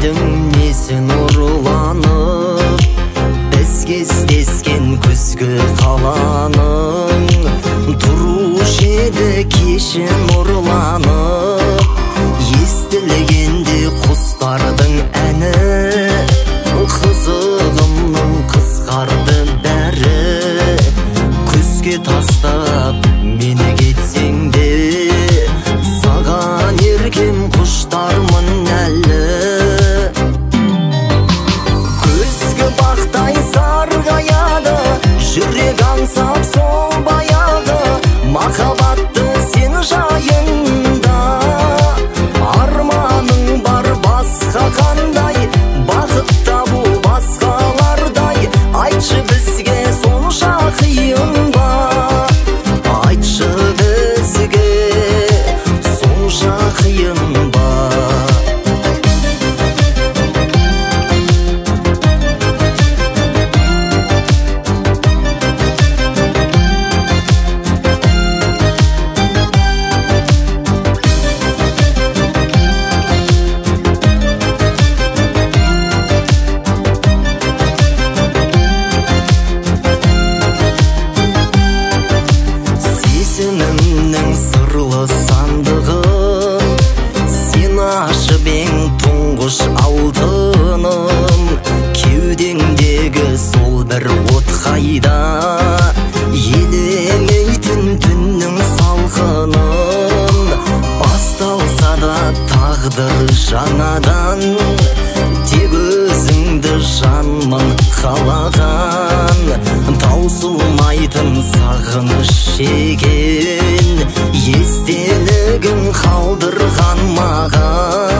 үйдің несін ұрланып, біз кездескен күзгі қаланың тұрушы еді кешін ұрланып, естілгенде құстардың әні, қызығымның қысқарды бәрі. Күзге тастап мені кетсең де, саған еркем құштармын әлі. Күзгі бақтай сарғаяды, жүрек аңсап сол баяғы махаббатты сен жайында. Арманың бар басқа қандай, бақыт табу басқалардай. Айтшы бізге сонша қиын ба, айтшы бізге сонша қиын ба. Сезімімнің сырлы сандығын сен ашып ең тұңғыш алтыным. Кеудеңдегі сол бір от қайда, елемейтін түннің салқынын. Басталса да тағдыр жаңадан, тек өзіңді жанмын қалаған. Таусылмайтын сағыныш шеген, естелігін қалдырған маған.